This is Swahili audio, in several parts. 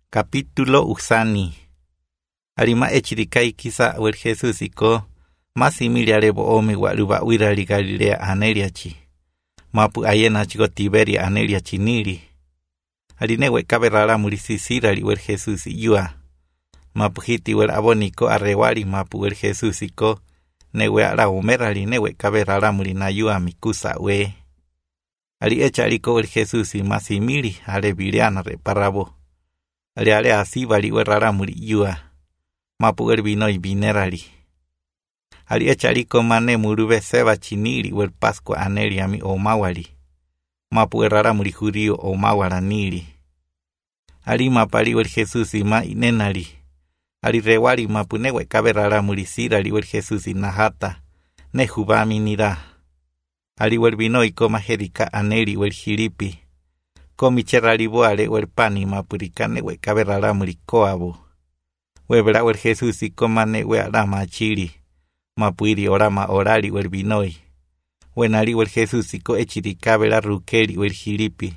Capítulo usani. Arima echirikai kisa wer Jesus iko masimiliare bo omi waluba wirali Galilea aneliachi. Mapu ayena chico Tiberia aneliachi nili. Alinewe kaberala mulisisirali wer Jesus yua. Mapu hiti wer aboniko arrewali mapu wer Jesus iko newe ala umerali newe kaberala mulina yua mikusa we. Ali echaliko wer Jesus masimili ale biliana reparabo. Ale asibali werrara muri yua. Mapu vino y vinerali. Ali echaliko mane murube seba chinili wer pascua aneliami o mawali. Mapu werrara muri jurio o mawala nili. Ali mapali wer Jesus ma inenali. Ali rewali mapu newe kaberara muri sirali wer Jesus nahata. Ne jubami nira. Ali wer vino y coma jerika aneli wer hiripi. Komi cheraliboale wer pani mapurikane we kaberala murikoabo. Webra wer Jesus ikomane we alama chiri. Mapuiri orama orali wer binoi. Wenali wer Jesus iko echirikabela rukeri wer hiripi.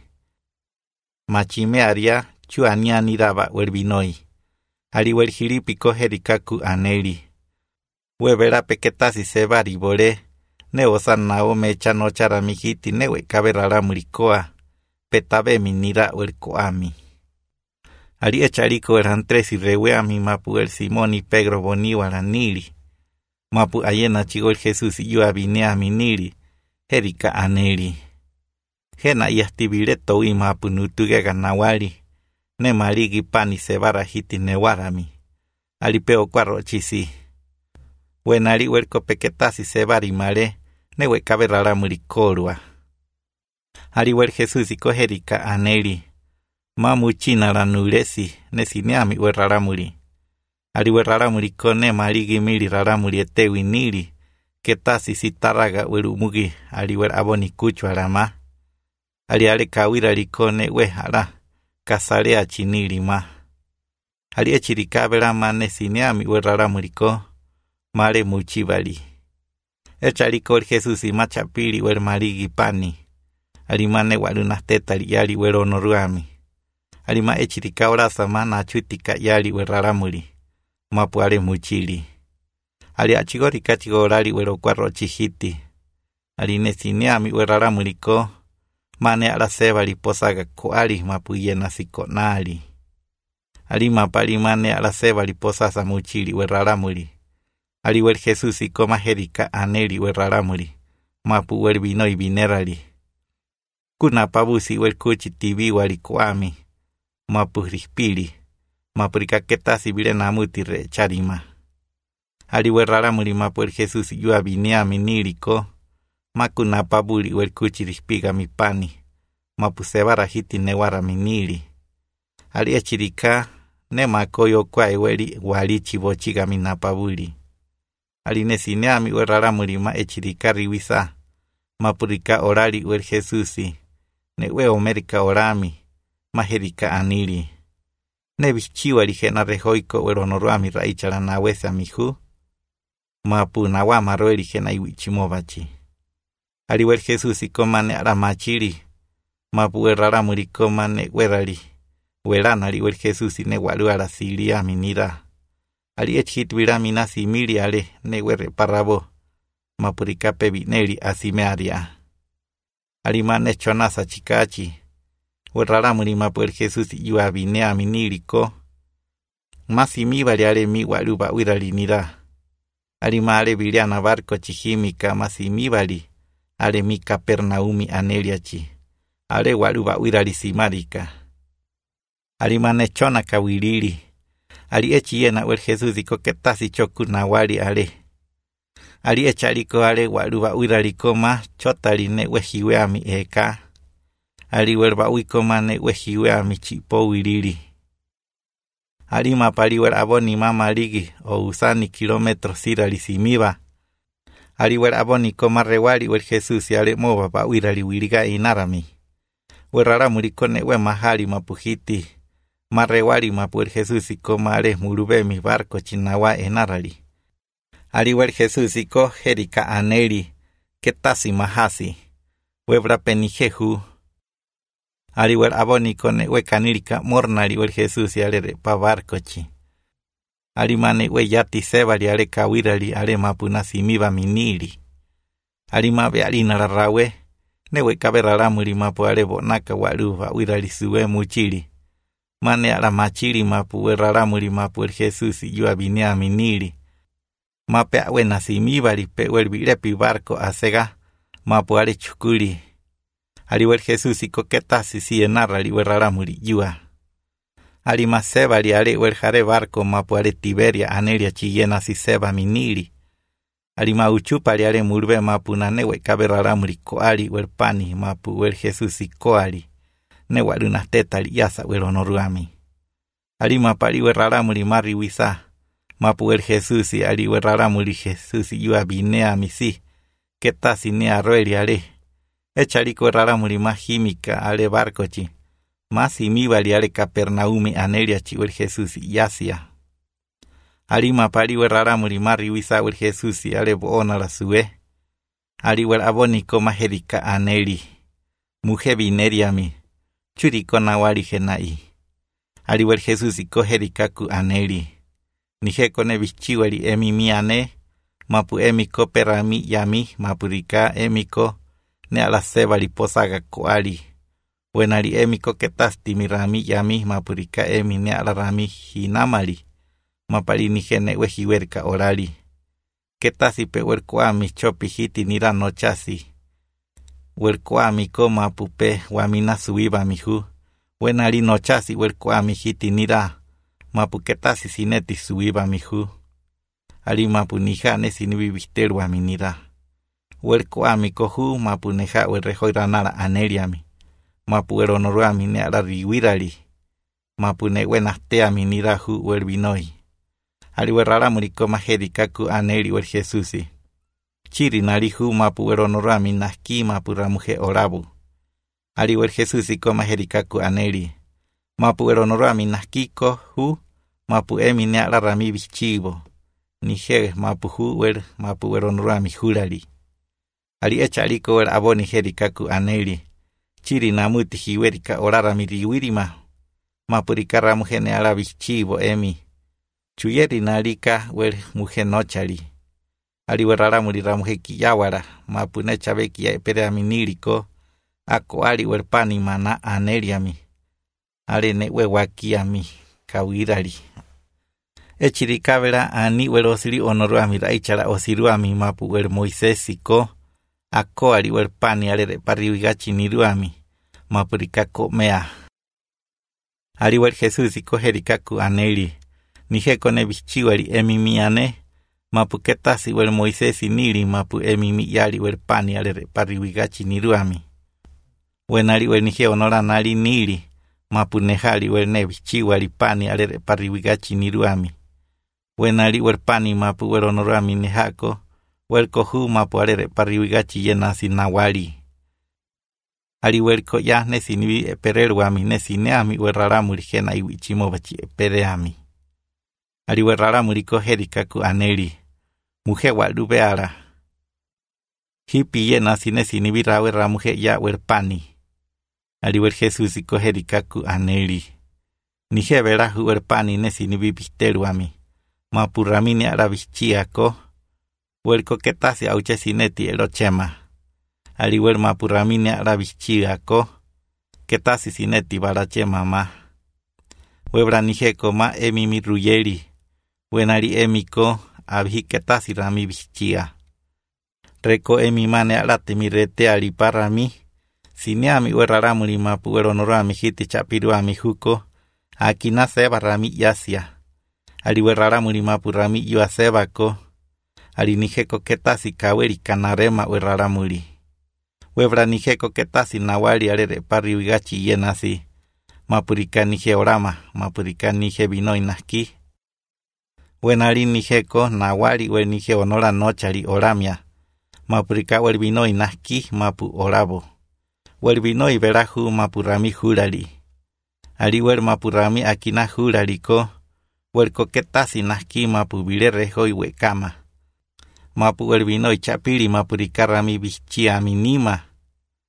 Machime aria chuania niraba wer binoi. Ali wer hiripi ko herikaku aneli. Webra peketasi seba ribore. Ne osan nao mecha no charamihiti ne we kaberala murikoa. Petabe minira wer koami. Ali echariko eran tres y reweami mapu el Simón y Pedro boniwala nili. Mapu ayena chigo el Jesus y yo abinea minili. Herika aneli. Hena y astibileto y mapu nutuge ganawali. Ne maligi pani sebara hiti newarami. Ali peo cuarro chisi. Wenali werko peketasi sebari male. Ne we kaberala murikorua. Ali wer Jesus iko herika aneli. Mamu china la nuresi nesineami wer raramuri. Ali wer raramuri kone maligi mili raramuri etewi nili. Ketasi sitaraga wer umugi ali wer aboni kuchu alama. Ali ale kawira likone we hala. Kasalea chinili ma. Ali echirikabela ma nesineami wer raramuri ko. Male muchibali. Echaliko el Jesus imachapili wer maligi pani. Alimane walunas tetali yali weronoruami. Alima echirika ora samana chutika yali weraramuri. Mapuare muchili. Ali achigori kachigorali werokuarro chihiti. Aline sineami weraramuri ko. Mane ala seba liposaga koali mapuyena sikonali. Alima palimane ala seba liposasa muchili weraramuri. Ali wer Jesus iko maherika aneli weraramuri. Mapu wer vino y vinerali. Kuna pabusi wer kuchi tibi walikuami. Mapurispili. Mapurika ketasi bile namuti re charima. Ali wer raramuri mapu el Jesus yu abinea miniriko. Makuna pabuli wer kuchi rispiga mi pani. Mapu sebara hiti newara miniri. Ali echirika ne makoyo kwa eweri wali chibochiga minapabuli. Ali nesineami wer raramuri ma echirika riwisa. Mapurika orali wer Jesusi. Ne we omerika orami. Maherika anili. Ne bichiwa ligena rejoiko weronoruami raichala na wesa mihu. Mapu na wamaro ligena iwichimobachi. Ali wer Jesusi komane aramachiri. Mapu werraramuri komane werali. Weranali wer Jesusi ne walu ala silia minira. Ali echit viramina simili ale ne wer parabo. Mapurika pebineli asimearia. Alimane chonasa chikachi. Werraramuri mapu el Jesus yu abinea miniriko. Masimibali ale mi waluba wiralinira. Alima ale biliana barco chihimika masimibali. Ale mi Capernaumi aneliachi. Ale waluba wiralisimarika. Alimane chona kawilili. Ali echiena wer Jesus iko ketasi choku nawali ale. Ali echaliko ale waluba wiraliko ma chotali ne wehiweami eka. Ali werba uikoma ne wehiweami chipo wirili. Ali mapali wer aboni mama ligi o usani kilometro sirali simiba. Ali wer aboni koma rewali wer Jesus ale moba pa wirali wiriga inarami. Wer raramuri kone we mahali mapuhiti. Marrewali mapu wer Jesus ikoma ale murube mi barco chinawa enarali. Ali wer Jesus iko herika aneli. Ketasi mahasi. Webra penijehu. Aliwel abónico ne huecanirica mornali wel Jesús y ale pa barcochi. Alimane hueyati sebali ale kawirali ale mapunasi miba minili. Alima be alina la rawe, ne huecaberala muri mapu ale bonaka waluva wirali suwe muchili. Mane ala machili mapu werala muri mapu el Jesús y yo abinea minili. Mape awe nasi mibali pe welbilepi barco asega mapu ale chukuli. Aliwel Jesús y coquetasi si enarra li werala muri yua. Alima seba li ale werjare barco mapu ale Tiberia anelia chiyena si seba minili. Alima uchupa li ale murbe mapu na newe kaberala muri koali werpani mapu wel Jesús y koali. Ne waluna teta li yasa welonoruami. Alima pali werala muri mari wisa. Mapu el Jesús y ali werala muri Jesús y yua binea misi. Ketasi ne arroeli ale. Echalico werala muri majimika ale barcochi. Masi mibali ale Capernaumi anelia chi el Jesús y yasia. Alima pali werala muri mari wisa el Jesús y ale boona la sue. Ali wel abónico majerika aneli. Mujer bineriami. Churiko nawali genai. Aliwel Jesús y cojerikaku aneli. Nijeko ne bichiwali emi miane. Mapu emiko perami yami mapurika emiko. Ne ala sebali posaga koali. Wenali emiko ketasti mirami yami mapurika emi ne ala rami hinamali. Mapali nijene wejiwerka orali. Ketasi pe werkoami chopi hiti nira nochasi. Werkoami ko mapupe wamina suiba mihu. Wenali nochasi werkoami hiti nira. Mapuketasi sineti suiba mihu. Ali mapunijane sinibibisteru aminira. Werkoami kohu mapuneja werrejoiranara aneliami. Mapueronoruami ne ala riwirali. Mapune wenastea minira hu werbinoi. Ali werrara murikoma hedikaku aneli wer Jesusi. Chiri narihu mapueronorami naski mapuramuje orabu. Ali wer Jesusi koma hedikaku aneli. Mapueronorami naskiko hu mapu emi ne ala rami bichivo. Nije mapuhu wer mapueronorami hulali. Ali echaliko wer aboni hedikaku aneli. Chiri namuti hiwerika orarami riwirima. Mapurika mujene ala bichivo emi. Chuyeri nalika wer mujer nochali. Ali werrara murira mujer kiyawara. Mapune chabeki ya epere aminiriko. Ako ali werpani mana aneliami. Ali ne wewakiami kawirali. Echiri kabela ani werosiri onoruami raichara osiruami mapu wer Moisésiko. Ako ali werpani ale repariwigachi niruami. Mapurikako mea. Ali wer Jesusiko herikaku aneli. Nijeko ne bichiwali emi miane. Mapu ketasi wer Moisesi nili mapu emi miyali wer pani ale repariwigachi niruami. Wenali wer nije onora nali nili. Mapu nejali wer ne bichiwali pani ale repariwigachi niruami. Wenali wer pani mapu wer onorami nejako. Wer kohu mapu ale repariwigachi yenasi nawali. Ali wer ko yahne sinibi epereruami nesineami wer raramuri jena iwichimo bachi epereami. Ali werrara muriko herikaku aneli. Mujer walubeara. Hipi yena sine sinibira werra mujer ya werpani. Ali wer Jesusiko herikaku aneli. Nije vera hu werpani ne sinibibisteruami. Mapuramini arabichiako. Werko ketasi auche sineti elochema. Ali wer mapuramini arabichiako. Ketasi sineti barachema ma. Webra nijeko ma emi miruyeri. Wenari emiko abhiketasi rami bichia. Reko emi mane alate mirete aliparami. Sineami werraramuri mapu weronorami hiti chapiruami huko. Akina seba rami yasia. Ali werraramuri mapu rami yuasebako. Ali nijeko ketasi kaweri kanarema werraramuri. Webra nijeko ketasi nawali alere pariwigachi yenasi. Mapurika nije orama, mapurika nije binoi naski. Wenali nijeko nawali wer nije onora nochali oramia. Mapurika wer binoi naski mapu orabo. Wer binoi verahu mapurami hulali. Ali wer mapurami akina hulaliko. Wer koketasi naski mapu bilerehoi wekama. Mapu wer binoi chapili mapurika rami bichia minima.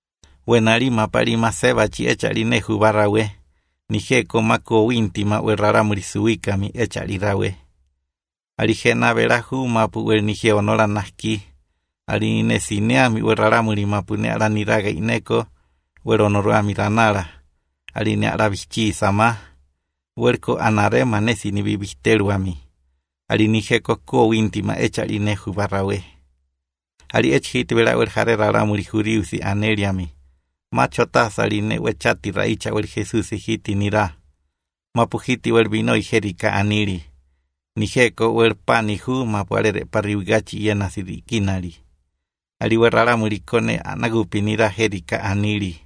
Wenari mapari sebachi echari nehu barrawe. Nijeko mako wintima werraramuri suikami echari rawe. Arijena verahu mapu wer nije onora naski. Ari nesineami werraramuri mapu ne araniraga ineko. Wer onoruami ranara. Ari ne arabichi sama. Werko anarema nesi ni bibisteruami. Ari nijeko ko wintima echari nehu barrawe. Ari echhit vera wer jare raramuri juriusi aneriami. Machotas ari ne wechati raicha wer Jesus hiti nira. Mapuhiti wer vino y jerika aniri. Nijeko wer panihu mapuarere pariugachi yenasiri kinari. Ari wer raramuri kone anagupi nira jerika aniri.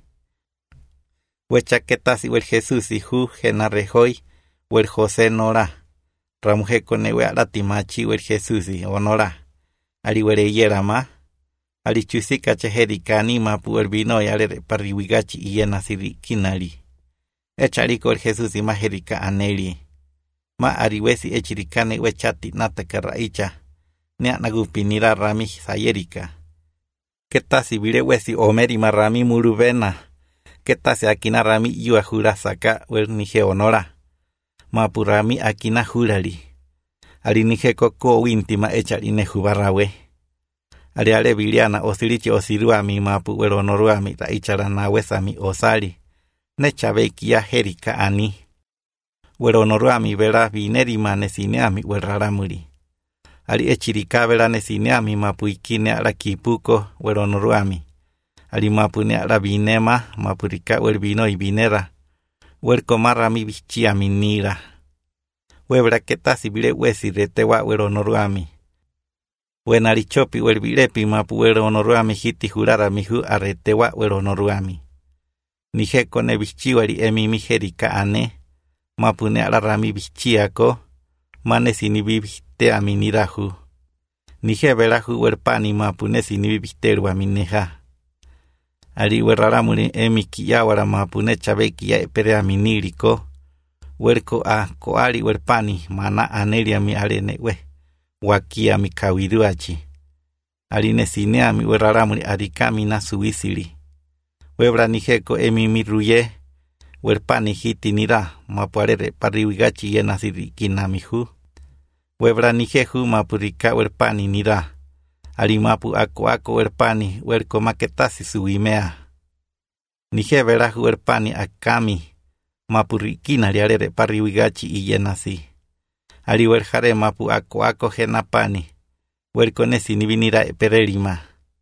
Wechaketasi wer Jesus hu genarrejoi wer Jose nora. Ramujeko ne wer aratimachi wer Jesus onora. Ari wer yerama. Ari chusika cheherika anima puer vino y alere pariwigachi y yenasiri kinari. Echariko el Jesús y majerika aneli. Ma ariwesi echirikane wechati nataka raicha. Nea nagupinira rami sayerika. Ketasi vire wesi omeri marami murubena. Ketasi akina rami yua jurasaka wer nije onora. Ma purami akina jurali. Ari nije koko wintima echarine jubarrawe. Ariale viliana osilichi osiruami mapu wer onoruami raicharana wesami osali. Nechabeki ya jerika ani. Wer onoruami vera vinerima nesineami wer raramuri. Ari echirika vera nesineami mapu ikine ala kipuko wer onoruami. Ari mapu ne ala vinema mapurika wer vino y vinera. Wer komarami bichiami nira. Webra ketasi vile wesi retewa wer onoruami. Wenari chopi wer vilepi mapu wer onoruami hiti jurara mihu arretewa wer onoruami. Nijeko ne bichiwari emi mijerika ane. Mapune alarami bichiako. Mane sinibibiste aminirahu. Nije verahu werpani mapune sinibibiste amineja. Ari werraramuri emi kiyawara mapune chabeki ya epere aminiriko. Werko a koari werpani mana aneria mi arene we. Wakia mi kawiruachi. Ari nesinea mi werraramuri arikami na suwisiri. Webra nijeko emi miruye. Werpani hiti nira mapuarere pariwigachi yenasiri kinamihu. Webra nijehu mapurika werpani nira. Ari mapu ako werpani werko maketasi suimea. Nije verahu werpani akami. Mapurikina liarere pariwigachi y yenasi. Ari werjare mapu ako genapani. Werko nesi nivinira epererima.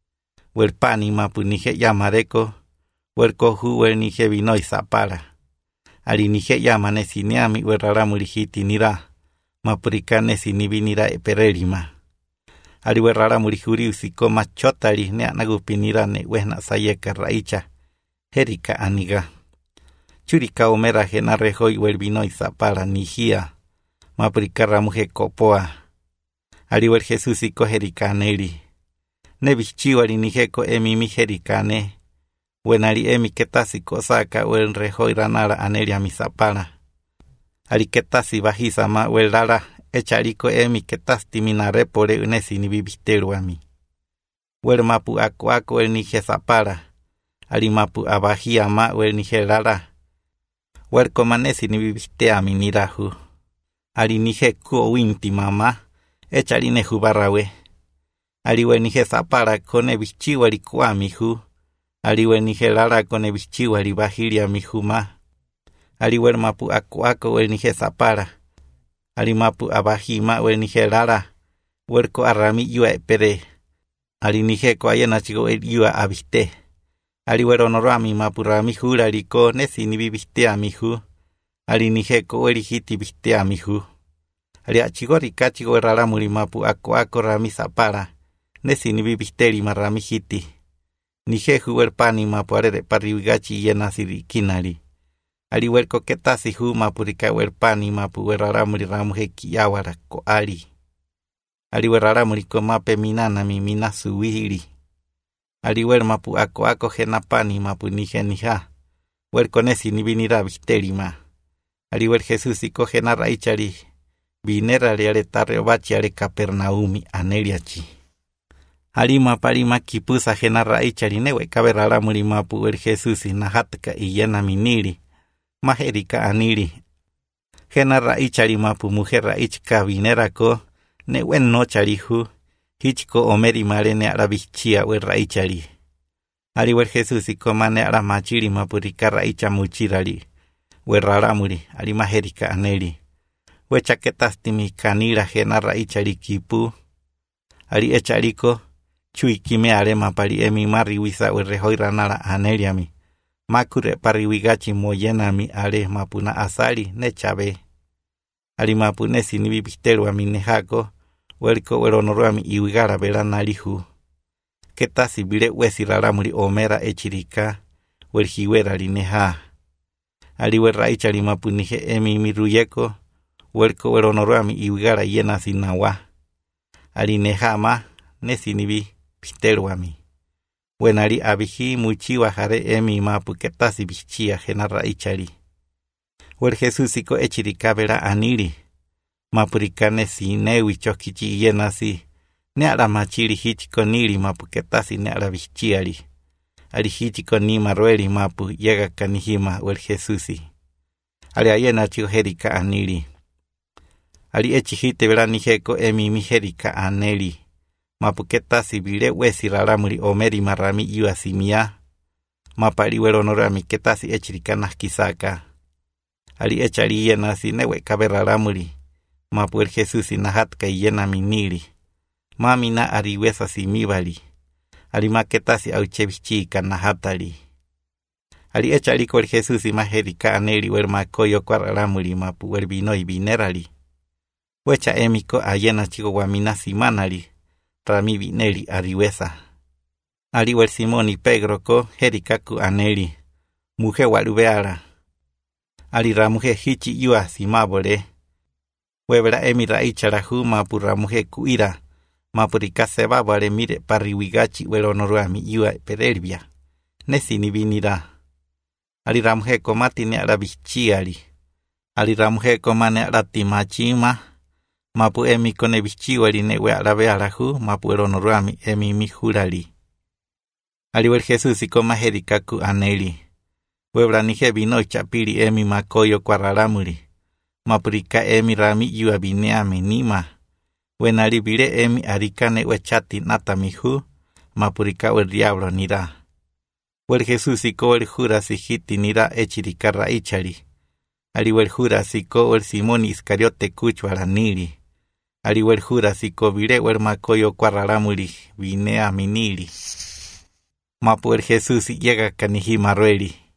Werpani mapu nije yamareko. Werko hu wer nije vino y zapara. Ari nije yamane sineami werraramuri hiti nira. Mapurika nesi nivinira epererima. Ari werraramuri juriusiko machotari ne anagupinira ne wehna sayeka raicha. Jerika aniga. Churika omera genarrejoi wer vino y zapara nijia. Mapurika ramuje kopoa. Ari wer Jesusiko jerika aneri. Nebichiwari nijeko emi mi jerika ne. Wenari emi ketasi kosaka wer rejoi ranara aneria misapara. Ari ketasi bajisama wer rara echariko emi ketasti minarepore unesi ni bibisteruami. Wer mapu ako wer nije zapara. Ari mapu abajiyama wer nije rara. Wer komanesi ni bibisteami nirahu. Ari nije kuo winti mama echarine jubarrawe. Ari wer nije zapara kone bichiwari kuamihu. Ari wer nije rara kone bichiwari bajiria mijuma. Ari wer mapu ako wer nije zapara. Ari mapu abajima wer nije rara. Werko arami yua epere. Ari nije ko ayena chigo yua abiste. Ari wer onorami mapu rami jurari ko nesi ni bibiste amihu. Ari nije ko wer hiti biste amihu. Ari achigori kachigo rara muri mapu ako rami zapara. Nesi ni bibisteri marami hiti. Nijehu werpani mapuarere pariwigachi yenasiri kinari. Ari werko ketasi hu mapurika werpani mapu werraramuri ramuje kiyawara ko ari. Ari werraramuri ko mape minana mi minasu wihiri. Ari wer mapu ako genapani mapu nije nija. Werko nesi ni vinira bisterima. Ari wer Jesusiko genarraichari. Vinera liare tarreobachi are Capernaumi aneriachi. Alima palima kipusa jena raichari newe kaberala murimapu el Jesús nahatka iyana miniri. Majerika aniri. Jena raichari mapu mujer raichka vinerako newe no charihu. Hichko omeri mare ne arabichia we raichari. Ali el Jesús y comane ara machiri mapurika raicha muchirari. We raramuri ali majerika aneri. We chaquetas timikanira jena raichari kipu. Ali echariko. Chui kime arema pari emi mariwisa we rehoiranara aneriami. Makure pariwigachi moyenami ale mapuna asali ne chabe. Ali mapune sinibi pisteru ami nejako. Weriko weronoroami iwigara veranarihu. Ketasi bire wesi raramuri omera echirika. Werjiwera lineha. Ali werraichari mapunije emi miruyeko. Weriko weronoroami iwigara yena sinawa. Ali nejama nesinibi. Pisteruami. Wenari abiji muchiwa jare emi mapu ketasi bichia genara ichari. Wer Jesúsiko echirika vera aniri. Mapurikane si newi chokichi yenasi. Ne ara machiri hichiko niri mapu ketasi ne ara bichiari. Ari hichiko ni marueli mapu yega kanihima wer Jesúsi. Ari ayena chico herika aniri. Ari echihite vera nijeko emi mi herika aneri. Mapuketa sibire wesi raramuri omeri marami iwasimia. Mapari weronorami ketasi echirikanas kisaka. Ali echari yenasi newe kabe raramuri. Mapu el Jesús nahatka yena miniri. Mamina ariwesa simibali. Ali maketasi auchevichika nahatari. Ali echari ko el Jesús majerika aneri wer makoyo kwararamuri mapu wer binoi binerali. Wecha emiko ayena chico wamina simanari. Rami vineri ariwesa. Ali wer Simoni Pegroko herikaku aneri. Mujer walubeara. Ali ramuje hichi yua simabore. Webra emi raicharahu mapura mujer kuira. Mapurika sebabare mire pariwigachi weronoruami yua pererbia. Nesini vinira. Ali ramuje komati ne arabichiari. Ali ramuje komane aratimachima. Mapu emi kone bichiwari newe arabe arahu mapu eronorami emi mi jurali. Aliwer Jesús y coma herikaku aneli. Webra nije vino chapiri emi makoyo kwararamuri. Mapurika emi rami yua bineame nima. Wenari bire emi arikane wechati natamihu. Mapurika wer diablo nira. Wer Jesús y ko wer jura sijiti nira echirika raichari. Aliwer jura siko wer Simón Iscariote kuchwara niri. Ali wer jura siko vire wer makoyo kwararamuri vinea miniri. Mapu el Jesús llega kanihima rueli.